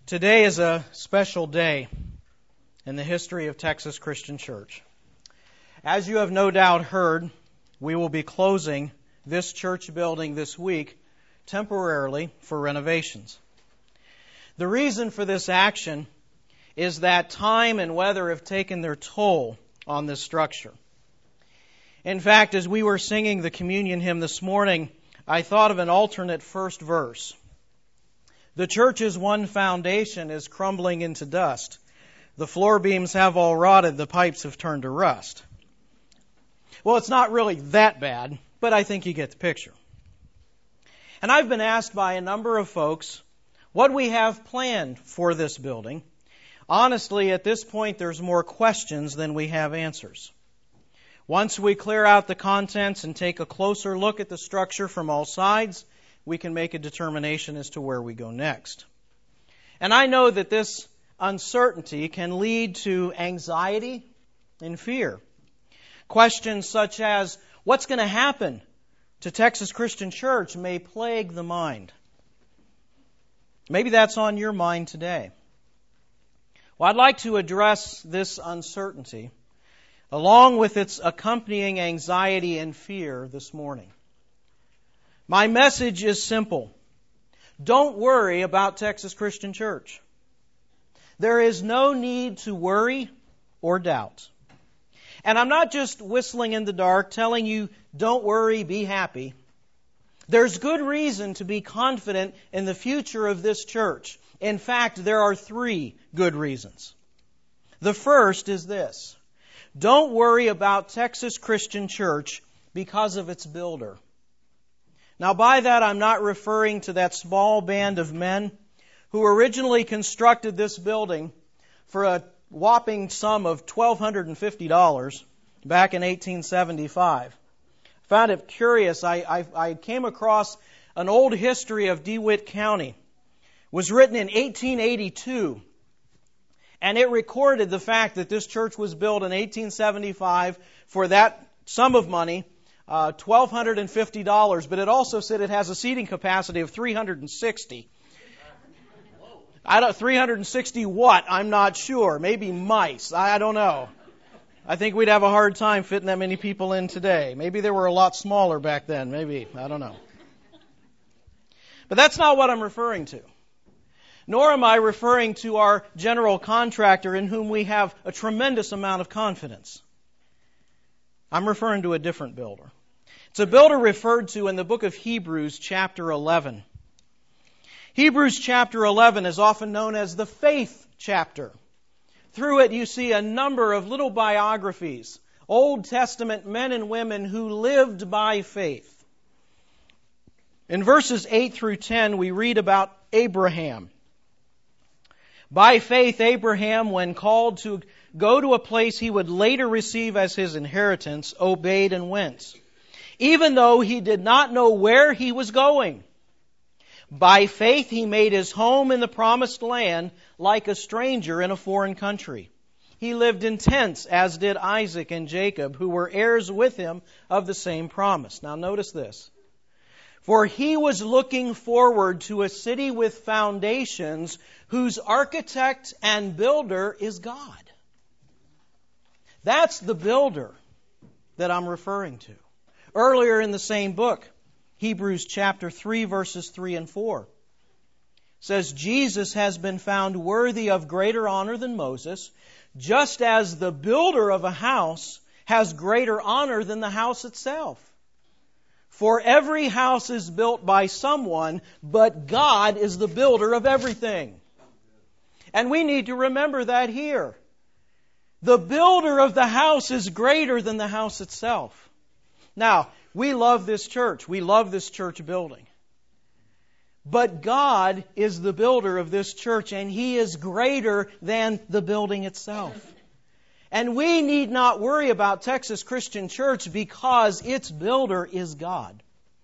Today is a special day in the history of Texas Christian Church. As you have no doubt heard, we will be closing this church building this week temporarily for renovations. The reason for this action is that time and weather have taken their toll on this structure. In fact, as we were singing the communion hymn this morning, I thought of an alternate first verse. The church's one foundation is crumbling into dust. The floor beams have all rotted, the pipes have turned to rust. Well, it's not really that bad, but I think you get the picture. And I've been asked by a number of folks what we have planned for this building. Honestly, at this point, there's more questions than we have answers. Once we clear out the contents and take a closer look at the structure from all sides, we can make a determination as to where we go next. And I know that this uncertainty can lead to anxiety and fear. Questions such as, what's going to happen to Texas Christian Church may plague the mind. Maybe that's on your mind today. Well, I'd like to address this uncertainty along with its accompanying anxiety and fear this morning. My message is simple. Don't worry about Texas Christian Church. There is no need to worry or doubt. And I'm not just whistling in the dark, telling you, don't worry, be happy. There's good reason to be confident in the future of this church. In fact, there are 3 good reasons. The first is this. Don't worry about Texas Christian Church because of its builder. Now, by that, I'm not referring to that small band of men who originally constructed this building for a whopping sum of $1,250 back in 1875. I found it curious. I came across an old history of DeWitt County. It was written in 1882, and it recorded the fact that this church was built in 1875 for that sum of money, $1,250, but it also said it has a seating capacity of 360. 360 what? I'm not sure. Maybe mice. I don't know. I think we'd have a hard time fitting that many people in today. Maybe they were a lot smaller back then. Maybe. I don't know. But that's not what I'm referring to. Nor am I referring to our general contractor in whom we have a tremendous amount of confidence. I'm referring to a different builder. It's a builder referred to in the book of Hebrews chapter 11. Hebrews chapter 11 is often known as the faith chapter. Through it you see a number of little biographies, Old Testament men and women who lived by faith. In verses 8 through 10 we read about Abraham. By faith Abraham, when called to go to a place he would later receive as his inheritance, obeyed and went, even though he did not know where he was going. By faith he made his home in the promised land like a stranger in a foreign country. He lived in tents, as did Isaac and Jacob, who were heirs with him of the same promise. Now notice this. For he was looking forward to a city with foundations, whose architect and builder is God. That's the builder that I'm referring to. Earlier in the same book, Hebrews chapter 3, verses 3 and 4, says, Jesus has been found worthy of greater honor than Moses, just as the builder of a house has greater honor than the house itself. For every house is built by someone, but God is the builder of everything. And we need to remember that here. The builder of the house is greater than the house itself. Now, we love this church. We love this church building. But God is the builder of this church, and He is greater than the building itself. And we need not worry about Texas Christian Church because its builder is God.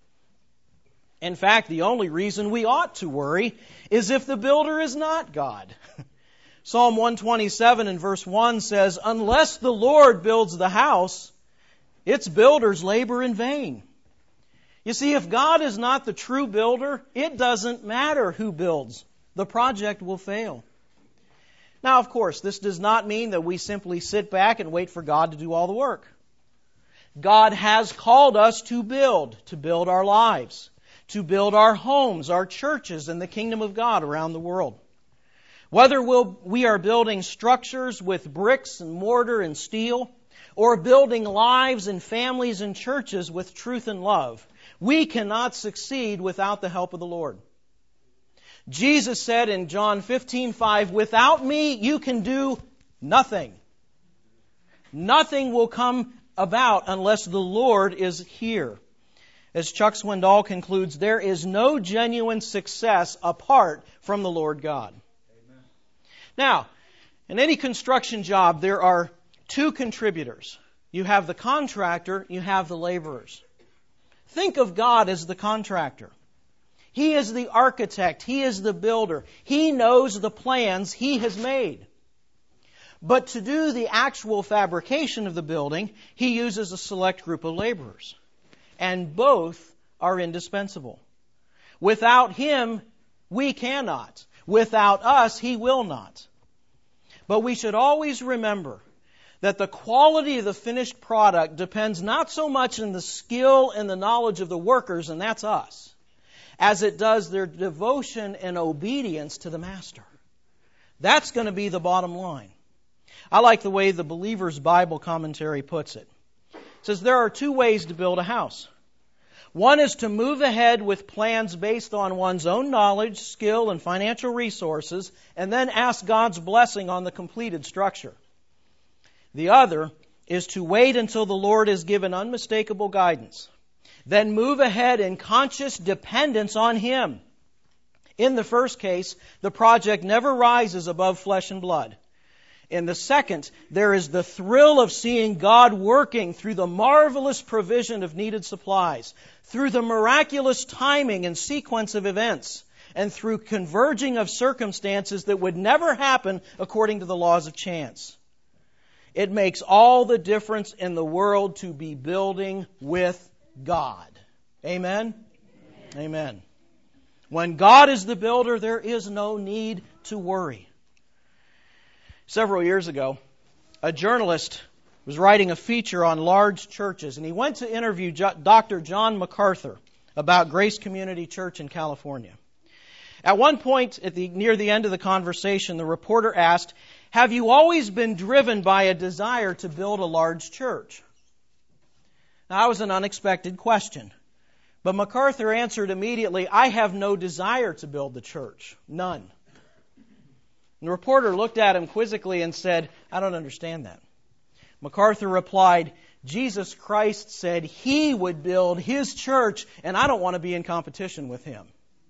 In fact, the only reason we ought to worry is if the builder is not God. Psalm 127 and verse 1 says, unless the Lord builds the house, its builders labor in vain. You see, if God is not the true builder, it doesn't matter who builds the project will fail. Now, of course, this does not mean that we simply sit back and wait for God to do all the work. God has called us to build our lives, to build our homes, our churches, and the kingdom of God around the world. Whether we are building structures with bricks and mortar and steel, or building lives and families and churches with truth and love, we cannot succeed without the help of the Lord. Jesus said in John 15:5, "Without me you can do nothing." Nothing will come about unless the Lord is here. As Chuck Swindoll concludes, there is no genuine success apart from the Lord God. Amen. Now, in any construction job, there are two contributors. You have the contractor, you have the laborers. Think of God as the contractor. He is the architect. He is the builder. He knows the plans He has made. But to do the actual fabrication of the building, He uses a select group of laborers. And both are indispensable. Without Him, we cannot. Without us, He will not. But we should always remember that the quality of the finished product depends not so much on the skill and the knowledge of the workers, and that's us, as it does their devotion and obedience to the Master. That's going to be the bottom line. I like the way the Believer's Bible Commentary puts it. It says there are two ways to build a house. One is to move ahead with plans based on one's own knowledge, skill, and financial resources, and then ask God's blessing on the completed structure. The other is to wait until the Lord is given unmistakable guidance. Then move ahead in conscious dependence on Him. In the first case, the project never rises above flesh and blood. In the second, there is the thrill of seeing God working through the marvelous provision of needed supplies, through the miraculous timing and sequence of events, and through converging of circumstances that would never happen according to the laws of chance. It makes all the difference in the world to be building with God. Amen? Amen. Amen. When God is the builder, there is no need to worry. Several years ago, a journalist was writing a feature on large churches, and he went to interview Dr. John MacArthur about Grace Community Church in California. At one point, near the end of the conversation, the reporter asked, "Have you always been driven by a desire to build a large church?" Now, that was an unexpected question. But MacArthur answered immediately, "I have no desire to build the church. None." And the reporter looked at him quizzically and said, "I don't understand that." MacArthur replied, "Jesus Christ said He would build His church, and I don't want to be in competition with Him."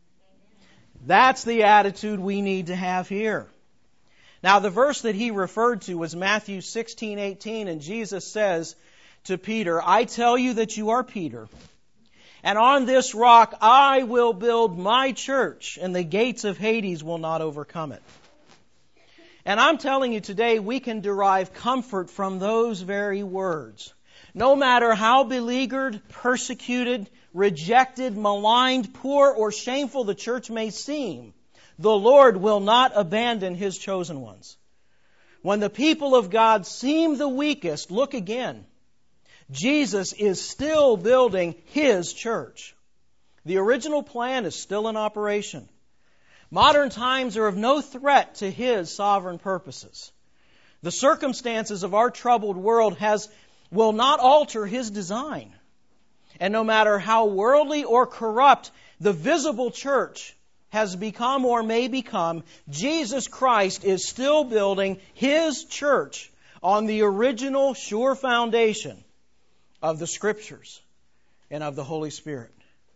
That's the attitude we need to have here. Now, the verse that he referred to was Matthew 16:18, and Jesus says to Peter, "I tell you that you are Peter, and on this rock I will build my church, and the gates of Hades will not overcome it." And I'm telling you today, we can derive comfort from those very words. No matter how beleaguered, persecuted, rejected, maligned, poor, or shameful the church may seem, the Lord will not abandon His chosen ones. When the people of God seem the weakest, look again. Jesus is still building His church. The original plan is still in operation. Modern times are of no threat to His sovereign purposes. The circumstances of our troubled world will not alter His design. And no matter how worldly or corrupt the visible church has become or may become, Jesus Christ is still building His church on the original sure foundation of the Scriptures and of the Holy Spirit.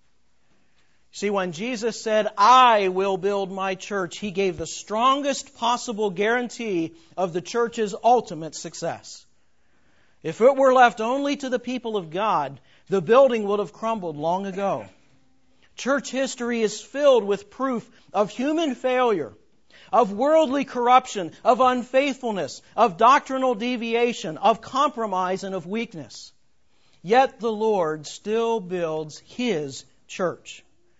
See, when Jesus said, "I will build my church," He gave the strongest possible guarantee of the church's ultimate success. If it were left only to the people of God, the building would have crumbled long ago. Church history is filled with proof of human failure, of worldly corruption, of unfaithfulness, of doctrinal deviation, of compromise, and of weakness. Yet the Lord still builds His church.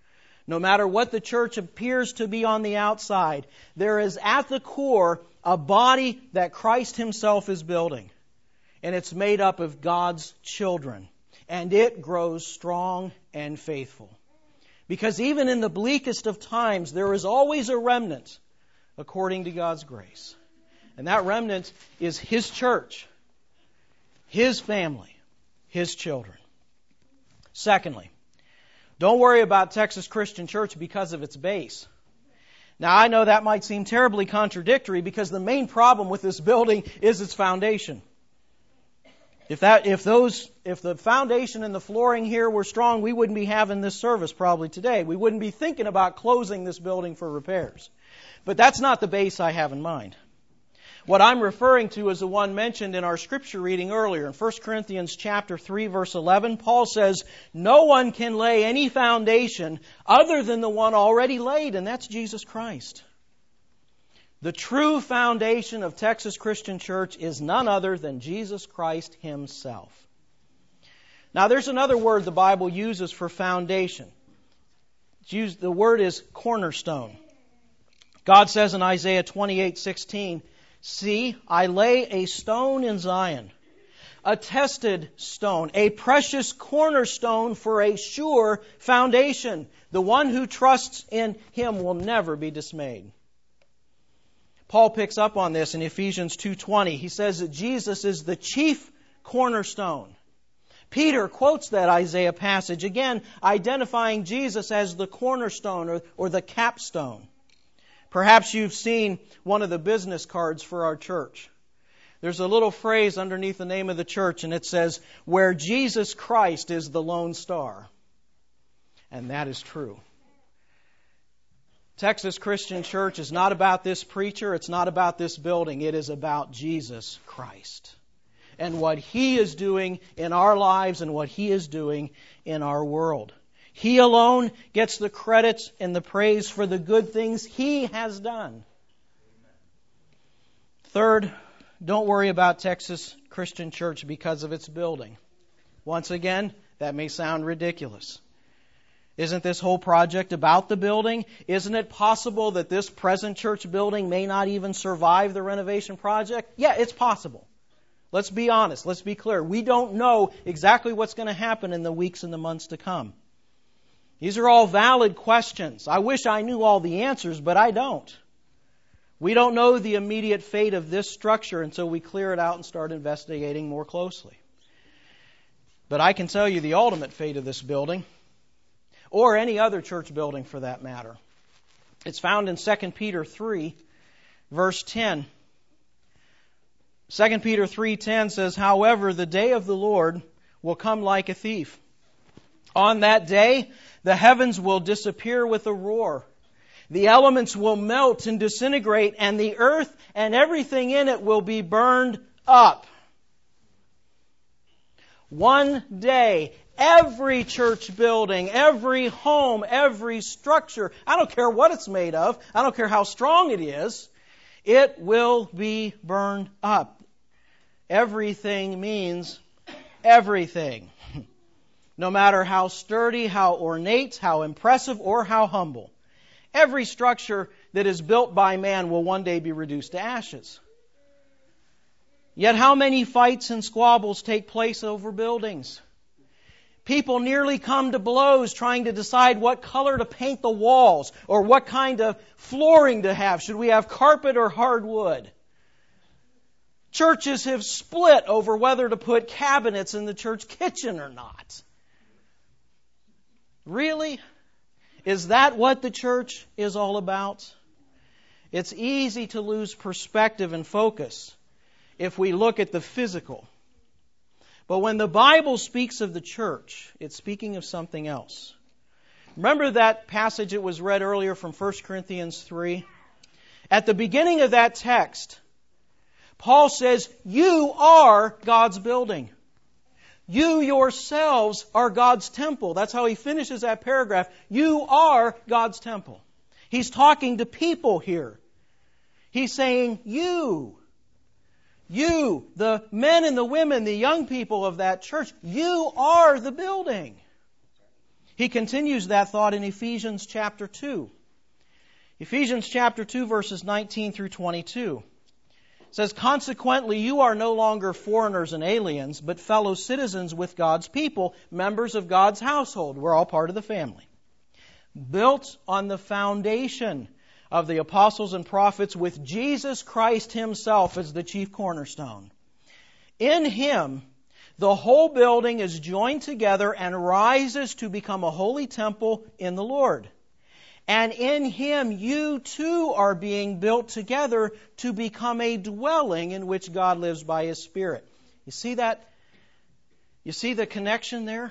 No matter what the church appears to be on the outside, there is at the core a body that Christ Himself is building. And it's made up of God's children. And it grows strong and faithful. Because even in the bleakest of times, there is always a remnant according to God's grace. And that remnant is His church, His family, His children. Secondly, don't worry about Texas Christian Church because of its base. Now, I know that might seem terribly contradictory because the main problem with this building is its foundation. If the foundation and the flooring here were strong, we wouldn't be having this service probably today. We wouldn't be thinking about closing this building for repairs. But that's not the base I have in mind. What I'm referring to is the one mentioned in our scripture reading earlier. In 1 Corinthians chapter 3, verse 11, Paul says, "No one can lay any foundation other than the one already laid, and that's Jesus Christ." The true foundation of Texas Christian Church is none other than Jesus Christ Himself. Now, there's another word the Bible uses for foundation. The word is cornerstone. God says in Isaiah 28:16, "See, I lay a stone in Zion, a tested stone, a precious cornerstone for a sure foundation. The one who trusts in Him will never be dismayed." Paul picks up on this in Ephesians 2:20. He says that Jesus is the chief cornerstone. Peter quotes that Isaiah passage, again identifying Jesus as the cornerstone or the capstone. Perhaps you've seen one of the business cards for our church. There's a little phrase underneath the name of the church, and it says, "Where Jesus Christ is the lone star." And that is true. Texas Christian Church is not about this preacher. It's not about this building. It is about Jesus Christ and what He is doing in our lives and what He is doing in our world. He alone gets the credit and the praise for the good things He has done. Third, don't worry about Texas Christian Church because of its building. Once again, that may sound ridiculous. Isn't this whole project about the building? Isn't it possible that this present church building may not even survive the renovation project? Yeah, it's possible. Let's be honest. Let's be clear. We don't know exactly what's going to happen in the weeks and the months to come. These are all valid questions. I wish I knew all the answers, but I don't. We don't know the immediate fate of this structure until we clear it out and start investigating more closely. But I can tell you the ultimate fate of this building, or any other church building for that matter. It's found in 2 Peter 3, verse 10. 2 Peter 3:10 says, "However, the day of the Lord will come like a thief. On that day, the heavens will disappear with a roar. The elements will melt and disintegrate, and the earth and everything in it will be burned up." One day, every church building, every home, every structure, I don't care what it's made of, I don't care how strong it is, it will be burned up. Everything means everything. No matter how sturdy, how ornate, how impressive, or how humble. Every structure that is built by man will one day be reduced to ashes. Yet how many fights and squabbles take place over buildings? People nearly come to blows trying to decide what color to paint the walls or what kind of flooring to have. Should we have carpet or hardwood? Churches have split over whether to put cabinets in the church kitchen or not. Really? Is that what the church is all about? It's easy to lose perspective and focus if we look at the physical. But when the Bible speaks of the church, it's speaking of something else. Remember that passage that was read earlier from 1 Corinthians 3? At the beginning of that text, Paul says, "You are God's building. You yourselves are God's temple." That's how he finishes that paragraph. You are God's temple. He's talking to people here. He's saying, you, the men and the women, the young people of that church, you are the building. He continues that thought in Ephesians chapter 2. Ephesians chapter 2, verses 19 through 22. It says, "Consequently, you are no longer foreigners and aliens, but fellow citizens with God's people, members of God's household." We're all part of the family. "Built on the foundation of the apostles and prophets, with Jesus Christ Himself as the chief cornerstone. In Him, the whole building is joined together and rises to become a holy temple in the Lord. And in Him you too are being built together to become a dwelling in which God lives by His Spirit." You see that? You see the connection there?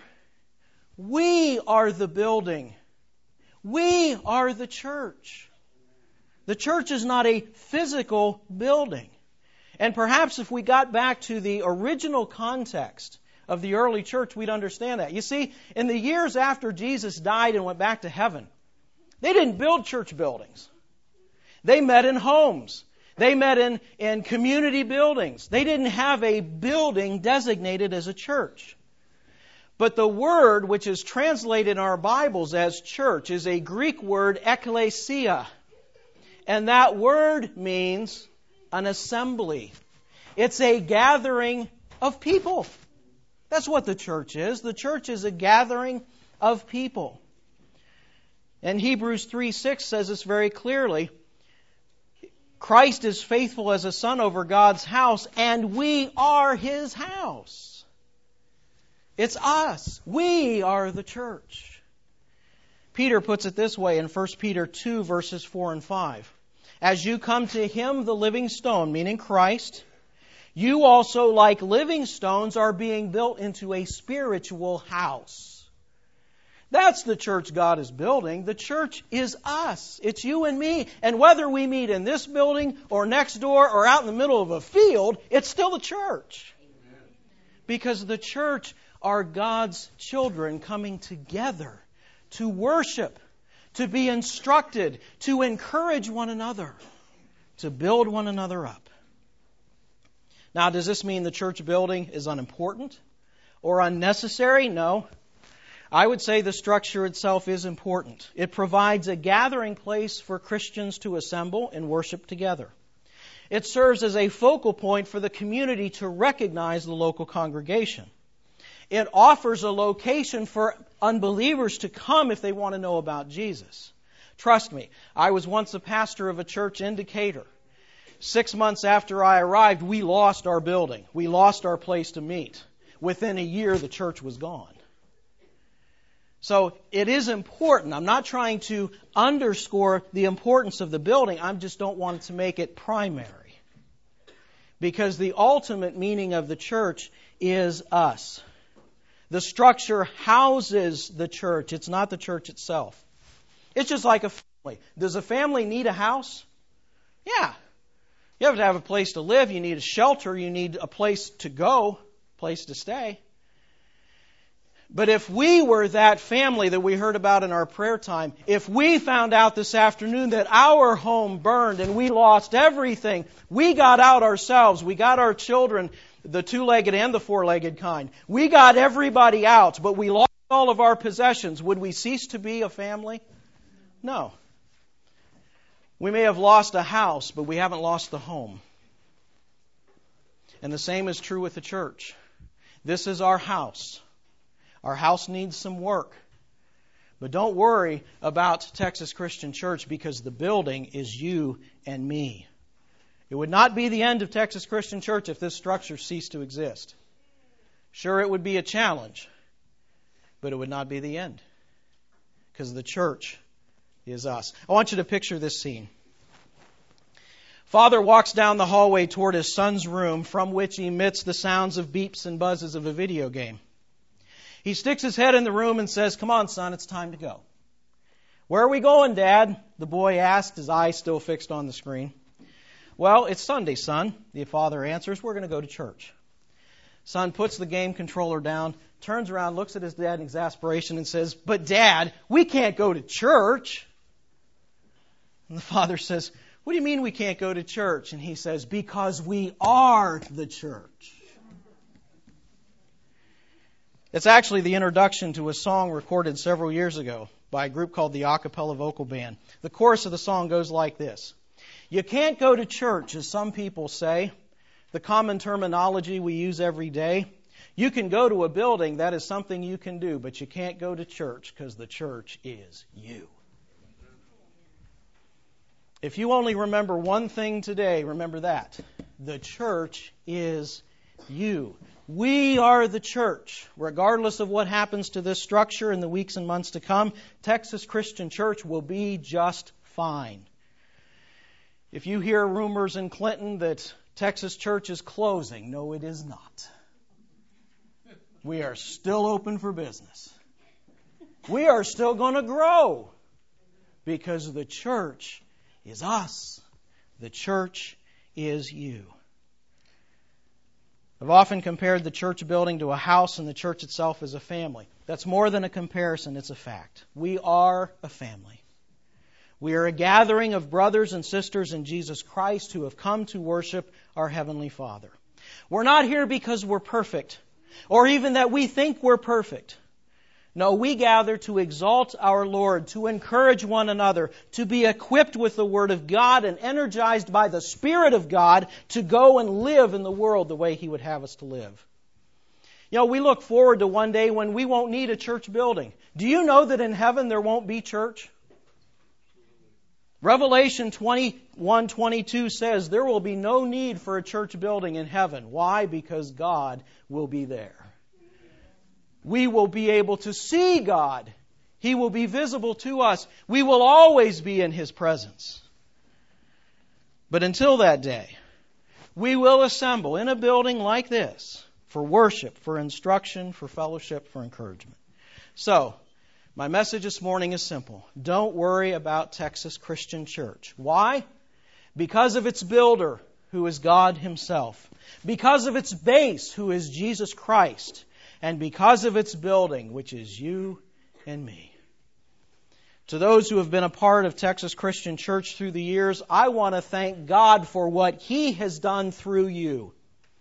We are the building. We are the church. The church is not a physical building. And perhaps if we got back to the original context of the early church, we'd understand that. You see, in the years after Jesus died and went back to heaven, they didn't build church buildings. They met in homes. They met in community buildings. They didn't have a building designated as a church. But the word which is translated in our Bibles as church is a Greek word, ekklesia. And that word means an assembly. It's a gathering of people. That's what the church is. The church is a gathering of people. And Hebrews 3:6 says this very clearly. Christ is faithful as a son over God's house, and we are His house. It's us. We are the church. Peter puts it this way in 1 Peter 2, verses 4 and 5. "As you come to Him, the living stone," meaning Christ, "you also, like living stones, are being built into a spiritual house." That's the church God is building. The church is us. It's you and me. And whether we meet in this building or next door or out in the middle of a field, it's still the church. Because the church are God's children coming together to worship, to be instructed, to encourage one another, to build one another up. Now, does this mean the church building is unimportant or unnecessary? No. I would say the structure itself is important. It provides a gathering place for Christians to assemble and worship together. It serves as a focal point for the community to recognize the local congregation. It offers a location for unbelievers to come if they want to know about Jesus. Trust me, I was once a pastor of a church in Decatur. 6 months after I arrived, we lost our building. We lost our place to meet. Within a year, the church was gone. So it is important. I'm not trying to underscore the importance of the building. I just don't want to make it primary. Because the ultimate meaning of the church is us. The structure houses the church. It's not the church itself. It's just like a family. Does a family need a house? Yeah. You have to have a place to live. You need a shelter. You need a place to go, a place to stay. But if we were that family that we heard about in our prayer time, if we found out this afternoon that our home burned and we lost everything, we got out ourselves, we got our children, the two-legged and the four-legged kind. We got everybody out, but we lost all of our possessions. Would we cease to be a family? No. We may have lost a house, but we haven't lost the home. And the same is true with the church. This is our house. Our house needs some work. But don't worry about Texas Christian Church because the building is you and me. It would not be the end of Texas Christian Church if this structure ceased to exist. Sure, it would be a challenge, but it would not be the end because the church is us. I want you to picture this scene. Father walks down the hallway toward his son's room from which emits the sounds of beeps and buzzes of a video game. He sticks his head in the room and says, "Come on, son, it's time to go." "Where are we going, Dad?" the boy asked, his eyes still fixed on the screen. "Well, it's Sunday, son," the father answers. "We're going to go to church." Son puts the game controller down, turns around, looks at his dad in exasperation and says, "But Dad, we can't go to church." And the father says, "What do you mean we can't go to church?" And he says, "Because we are the church." It's actually the introduction to a song recorded several years ago by a group called the A Cappella Vocal Band. The chorus of the song goes like this. You can't go to church, as some people say, the common terminology we use every day. You can go to a building, that is something you can do, but you can't go to church because the church is you. If you only remember one thing today, remember that. The church is you. We are the church. Regardless of what happens to this structure in the weeks and months to come, Texas Christian Church will be just fine. If you hear rumors in Clinton that Texas Church is closing, no, it is not. We are still open for business. We are still going to grow because the church is us. The church is you. I've often compared the church building to a house and the church itself as a family. That's more than a comparison, it's a fact. We are a family. We are a gathering of brothers and sisters in Jesus Christ who have come to worship our Heavenly Father. We're not here because we're perfect, or even that we think we're perfect. No, we gather to exalt our Lord, to encourage one another, to be equipped with the Word of God and energized by the Spirit of God to go and live in the world the way He would have us to live. You know, we look forward to one day when we won't need a church building. Do you know that in heaven there won't be church? Revelation 21:22 says there will be no need for a church building in heaven. Why? Because God will be there. We will be able to see God. He will be visible to us. We will always be in His presence. But until that day, we will assemble in a building like this for worship, for instruction, for fellowship, for encouragement. So, my message this morning is simple. Don't worry about Texas Christian Church. Why? Because of its builder, who is God Himself. Because of its base, who is Jesus Christ. And because of its building, which is you and me. To those who have been a part of Texas Christian Church through the years, I want to thank God for what He has done through you.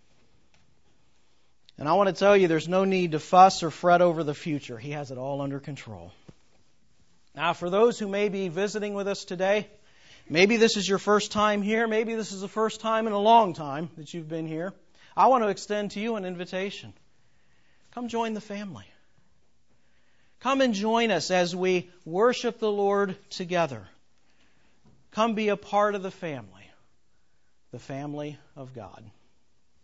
And I want to tell you, there's no need to fuss or fret over the future. He has it all under control. Now, for those who may be visiting with us today, maybe this is your first time here, maybe this is the first time in a long time that you've been here, I want to extend to you an invitation. Come join the family. Come and join us as we worship the Lord together. Come be a part of the family of God.